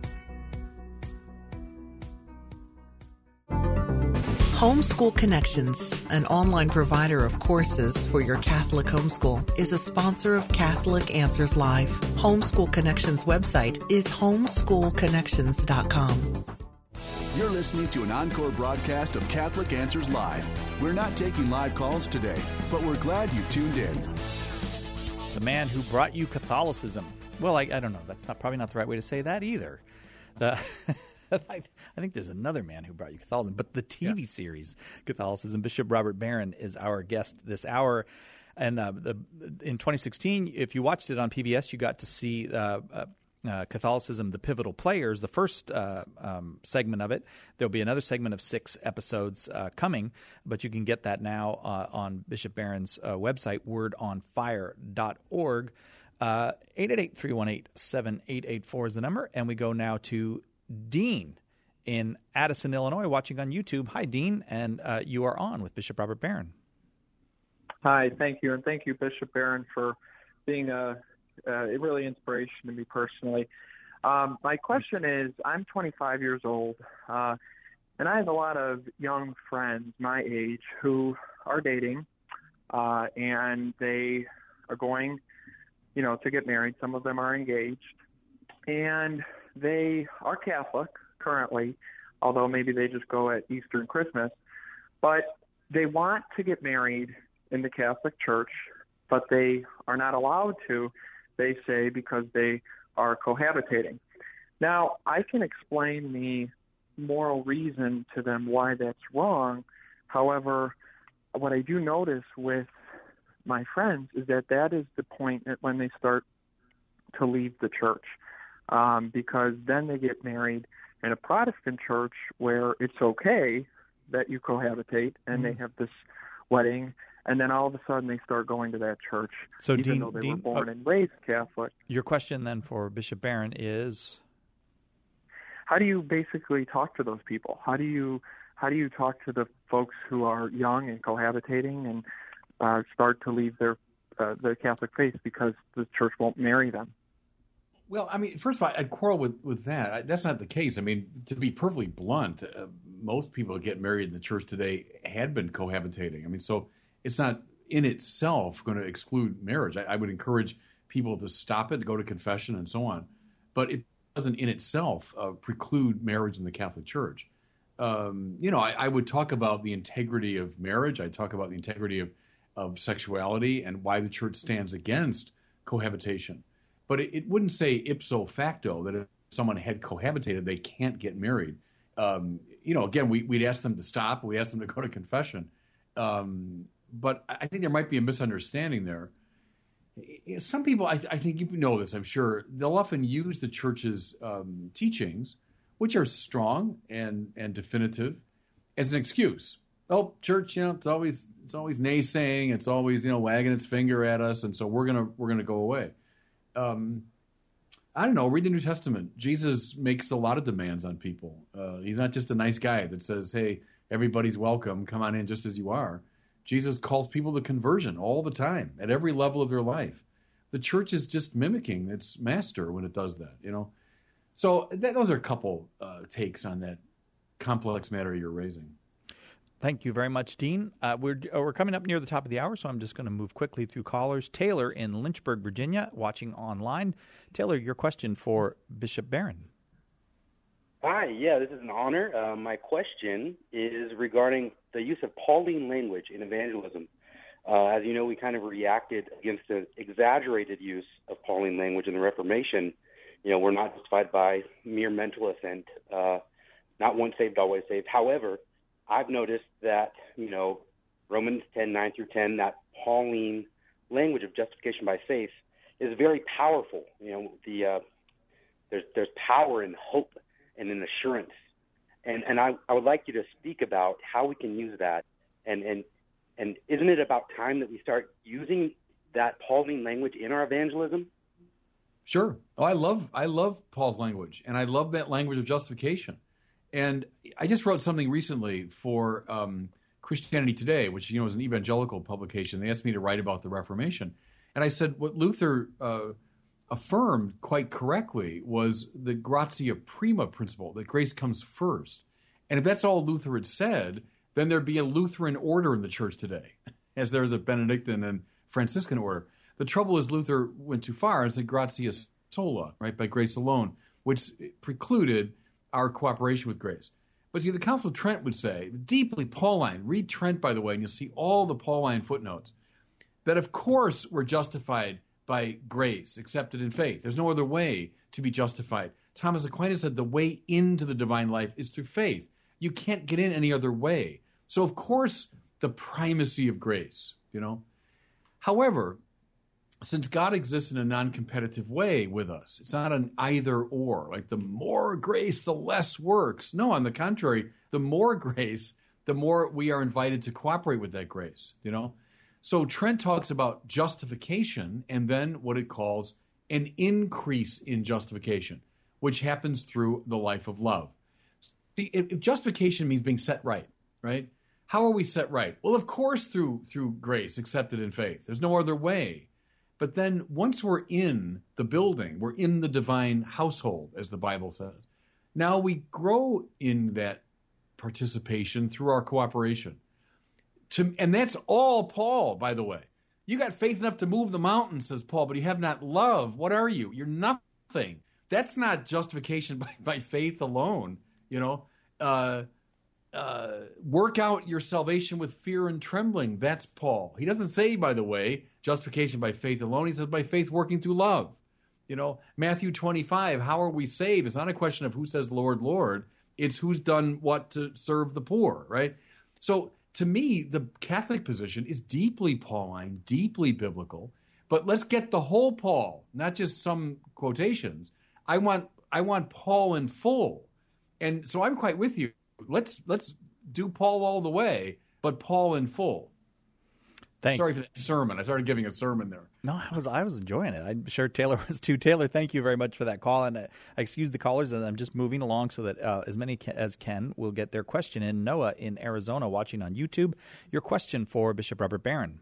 Homeschool Connections, an online provider of courses for your Catholic homeschool, is a sponsor of Catholic Answers Live. Homeschool Connections website is homeschool connections dot com. You're listening to an encore broadcast of Catholic Answers Live. We're not taking live calls today, but we're glad you tuned in. The man who brought you Catholicism. Well, I, I don't know. That's not probably not the right way to say that either. The I, I think there's another man who brought you Catholicism, but the T V yeah. series Catholicism. Bishop Robert Barron is our guest this hour. And uh, the, in twenty sixteen, if you watched it on P B S, you got to see uh, uh, uh, Catholicism, the Pivotal Players, the first uh, um, segment of it. There'll be another segment of six episodes uh, coming, but you can get that now uh, on Bishop Barron's uh, website, word on fire dot org. Uh, eight eight eight, three one eight, seven eight eight four is the number. And we go now to Dean in Addison, Illinois, watching on YouTube. Hi, Dean, and uh, you are on with Bishop Robert Barron. Hi, thank you, and thank you, Bishop Barron, for being a, a really inspiration to me personally. Um, my question is, I'm twenty-five years old, uh, and I have a lot of young friends my age who are dating, uh, and they are going, you know, to get married. Some of them are engaged, and they are Catholic currently, although maybe they just go at Easter and Christmas, but they want to get married in the Catholic Church, but they are not allowed to, they say, because they are cohabitating. Now, I can explain the moral reason to them why that's wrong. However, what I do notice with my friends is that that is the point at when they start to leave the church. Um, because then they get married in a Protestant church where it's okay that you cohabitate, and mm. they have this wedding, and then all of a sudden they start going to that church, so even Dean, though they Dean, were born uh, and raised Catholic. Your question then for Bishop Barron is, how do you basically talk to those people? How do you how do you talk to the folks who are young and cohabitating and uh, start to leave their uh, their Catholic faith because the church won't marry them? Well, I mean, first of all, I quarrel with, with that. I, that's not the case. I mean, to be perfectly blunt, uh, most people that get married in the church today had been cohabitating. I mean, so it's not in itself going to exclude marriage. I, I would encourage people to stop it, go to confession, and so on. But it doesn't in itself uh, preclude marriage in the Catholic Church. Um, you know, I, I would talk about the integrity of marriage. I talk about the integrity of, of sexuality and why the church stands against cohabitation. But it, it wouldn't say ipso facto that if someone had cohabitated, they can't get married. Um, you know, again, we, we'd ask them to stop. We'd ask them to go to confession. Um, but I think there might be a misunderstanding there. Some people, I, th- I think you know this, I'm sure, they'll often use the church's um, teachings, which are strong and, and definitive, as an excuse. Oh, church, you know, it's always it's always naysaying. It's always, you know, wagging its finger at us, and so we're gonna we're gonna go away. Um, I don't know, read the New Testament. Jesus makes a lot of demands on people. Uh, he's not just a nice guy that says, hey, everybody's welcome, come on in just as you are. Jesus calls people to conversion all the time, at every level of their life. The church is just mimicking its master when it does that, you know. So that, those are a couple uh, takes on that complex matter you're raising. Thank you very much, Dean. Uh, we're we're coming up near the top of the hour, so I'm just going to move quickly through callers. Taylor in Lynchburg, Virginia, watching online. Taylor, your question for Bishop Barron. Hi, yeah, this is an honor. Uh, my question is regarding the use of Pauline language in evangelism. Uh, as you know, we kind of reacted against the exaggerated use of Pauline language in the Reformation. You know, we're not justified by mere mental assent, uh, not once saved, always saved. However, I've noticed that, you know, Romans ten, nine through ten, that Pauline language of justification by faith is very powerful. You know, the uh, there's there's power in hope and in assurance. And and I, I would like you to speak about how we can use that. And, and and isn't it about time that we start using that Pauline language in our evangelism? Sure. Oh, I love I love Paul's language, and I love that language of justification. And I just wrote something recently for um, Christianity Today, which, you know, is an evangelical publication. They asked me to write about the Reformation. And I said what Luther uh, affirmed quite correctly was the gratia prima principle, that grace comes first. And if that's all Luther had said, then there'd be a Lutheran order in the church today, as there is a Benedictine and Franciscan order. The trouble is Luther went too far and said gratia sola, right, by grace alone, which precluded our cooperation with grace. But see, the Council of Trent would say, deeply Pauline, read Trent, by the way, and you'll see all the Pauline footnotes, that of course we're justified by grace, accepted in faith. There's no other way to be justified. Thomas Aquinas said the way into the divine life is through faith. You can't get in any other way. So, of course, the primacy of grace, you know. However, since God exists in a non-competitive way with us, it's not an either-or, like the more grace, the less works. No, on the contrary, the more grace, the more we are invited to cooperate with that grace, you know. So Trent talks about justification and then what it calls an increase in justification, which happens through the life of love. See, if, if justification means being set right, right? How are we set right? Well, of course, through through grace, accepted in faith. There's no other way. But then once we're in the building, we're in the divine household, as the Bible says. Now we grow in that participation through our cooperation. To, and that's all Paul, by the way. You got faith enough to move the mountain, says Paul, but you have not love. What are you? You're nothing. That's not justification by, by faith alone. You know, uh, uh, work out your salvation with fear and trembling. That's Paul. He doesn't say, by the way, justification by faith alone. He says by faith working through love. You know, Matthew twenty-five, how are we saved? It's not a question of who says Lord, Lord. It's who's done what to serve the poor, right? So to me, the Catholic position is deeply Pauline, deeply biblical. But let's get the whole Paul, not just some quotations. I want I want Paul in full. And so I'm quite with you. Let's let's do Paul all the way, but Paul in full. Thanks. Sorry for that sermon. I started giving a sermon there. No, I was I was enjoying it. I'm sure Taylor was too. Taylor, thank you very much for that call. And uh, I excuse the callers, and I'm just moving along so that uh, as many ca- as can will get their question in. Noah in Arizona watching on YouTube. Your question for Bishop Robert Barron.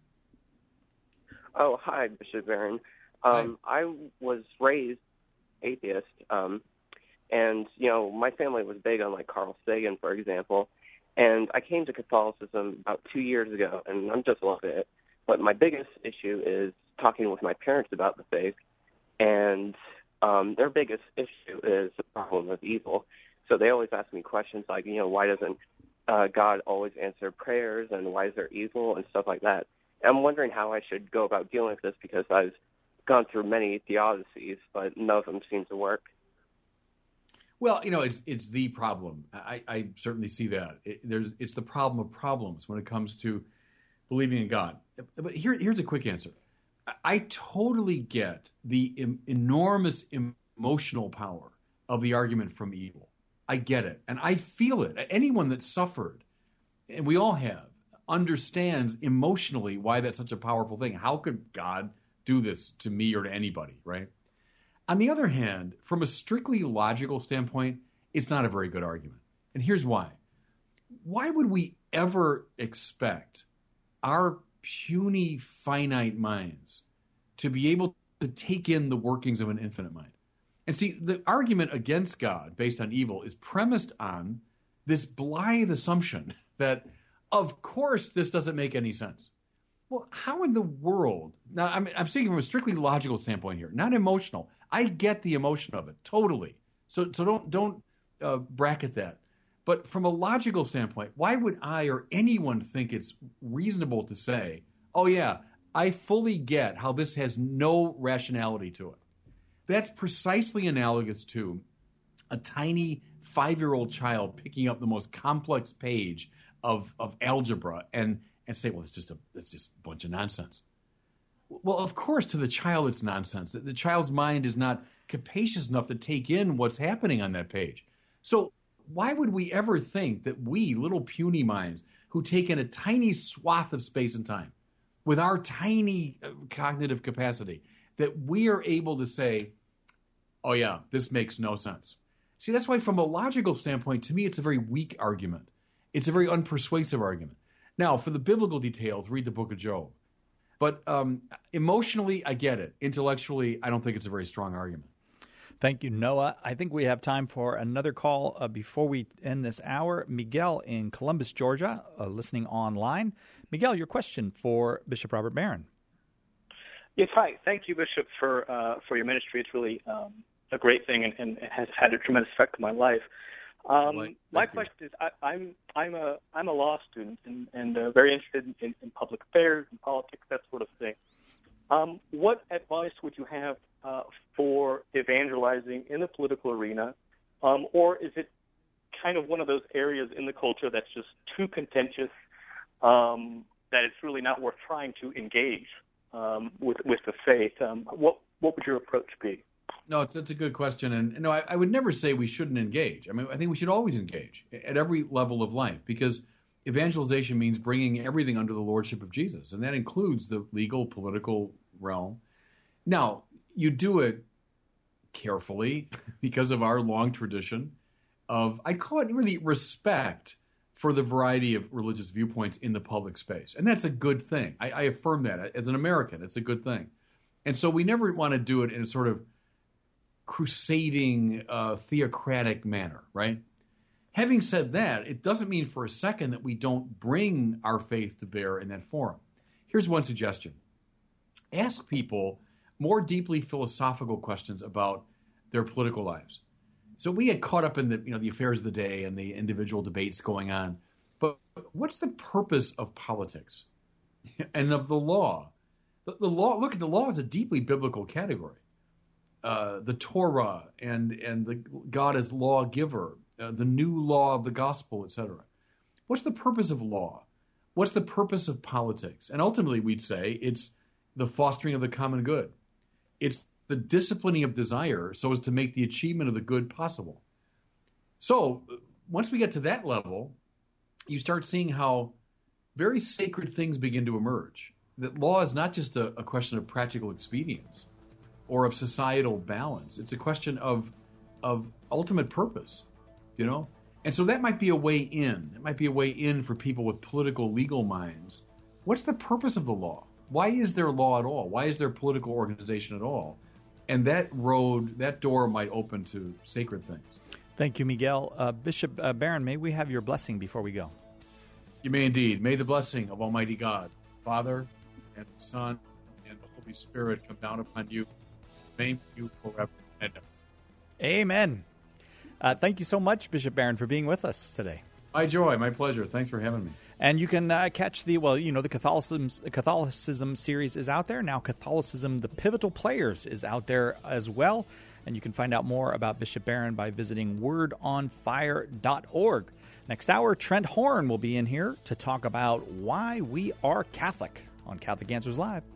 Oh, hi, Bishop Barron. Um, I was raised atheist, um, and, you know, my family was big on, like, Carl Sagan, for example. And I came to Catholicism about two years ago, and I'm just loving it. But my biggest issue is talking with my parents about the faith, and um, their biggest issue is the problem of evil. So they always ask me questions like, you know, why doesn't uh, God always answer prayers, and why is there evil, and stuff like that. And I'm wondering how I should go about dealing with this, because I've gone through many theodicies, but none of them seem to work. Well, you know, it's it's the problem. I, I certainly see that. It, there's it's the problem of problems when it comes to believing in God. But here, here's a quick answer. I, I totally get the em, enormous emotional power of the argument from evil. I get it, and I feel it. Anyone that suffered, and we all have, understands emotionally why that's such a powerful thing. How could God do this to me or to anybody, right? On the other hand, from a strictly logical standpoint, it's not a very good argument. And here's why. Why would we ever expect our puny, finite minds to be able to take in the workings of an infinite mind? And see, the argument against God based on evil is premised on this blithe assumption that, of course, this doesn't make any sense. Well, how in the world? Now, I'm, I'm speaking from a strictly logical standpoint here, not emotional. I get the emotion of it, totally. So so don't don't uh, bracket that. But from a logical standpoint, why would I or anyone think it's reasonable to say, oh, yeah, I fully get how this has no rationality to it. That's precisely analogous to a tiny five-year-old child picking up the most complex page of, of algebra and, and say, well, it's just a it's just a bunch of nonsense. Well, of course, to the child, it's nonsense. The child's mind is not capacious enough to take in what's happening on that page. So why would we ever think that we, little puny minds, who take in a tiny swath of space and time, with our tiny cognitive capacity, that we are able to say, oh yeah, this makes no sense. See, that's why from a logical standpoint, to me, it's a very weak argument. It's a very unpersuasive argument. Now, for the biblical details, read the book of Job. But um, emotionally, I get it. Intellectually, I don't think it's a very strong argument. Thank you, Noah. I think we have time for another call uh, before we end this hour. Miguel in Columbus, Georgia, uh, listening online. Miguel, your question for Bishop Robert Barron. Yes, hi. Thank you, Bishop, for uh, for your ministry. It's really um, a great thing and, and it has had a tremendous effect on my life. Um, well, my you. question is, I, I'm I'm a I'm a law student and, and uh, very interested in, in public affairs and politics, that sort of thing. Um, what advice would you have uh, for evangelizing in the political arena, um, or is it kind of one of those areas in the culture that's just too contentious um, that it's really not worth trying to engage um, with with the faith? Um, what what would your approach be? No, it's that's a good question, and no, I, I would never say we shouldn't engage. I mean, I think we should always engage at every level of life, because evangelization means bringing everything under the lordship of Jesus, and that includes the legal, political realm. Now, you do it carefully because of our long tradition of, I call it really respect for the variety of religious viewpoints in the public space, and that's a good thing. I, I affirm that as an American, it's a good thing, and so we never want to do it in a sort of crusading, uh, theocratic manner, right? Having said that, it doesn't mean for a second that we don't bring our faith to bear in that forum. Here's one suggestion. Ask people more deeply philosophical questions about their political lives. So we get caught up in the, you know, the affairs of the day and the individual debates going on. But what's the purpose of politics and of the law? The, the law, look, the law is a deeply biblical category. Uh, the Torah and and the God as lawgiver, uh, the new law of the gospel, et cetera. What's the purpose of law? What's the purpose of politics? And ultimately, we'd say it's the fostering of the common good. It's the disciplining of desire so as to make the achievement of the good possible. So once we get to that level, you start seeing how very sacred things begin to emerge. That law is not just a, a question of practical expedience or of societal balance. It's a question of of ultimate purpose, you know? And so that might be a way in. It might be a way in for people with political, legal minds. What's the purpose of the law? Why is there law at all? Why is there political organization at all? And that road, that door might open to sacred things. Thank you, Miguel. Uh, Bishop uh, Barron, may we have your blessing before we go? You may indeed. May the blessing of Almighty God, Father and the Son and the Holy Spirit come down upon you. Thank you forever and ever. Amen. Uh, thank you so much, Bishop Barron, for being with us today. My joy, my pleasure. Thanks for having me. And you can uh, catch the, well, you know, the Catholicism, Catholicism series is out there. Now Catholicism, The Pivotal Players is out there as well. And you can find out more about Bishop Barron by visiting word on fire dot org. Next hour, Trent Horn will be in here to talk about why we are Catholic on Catholic Answers Live.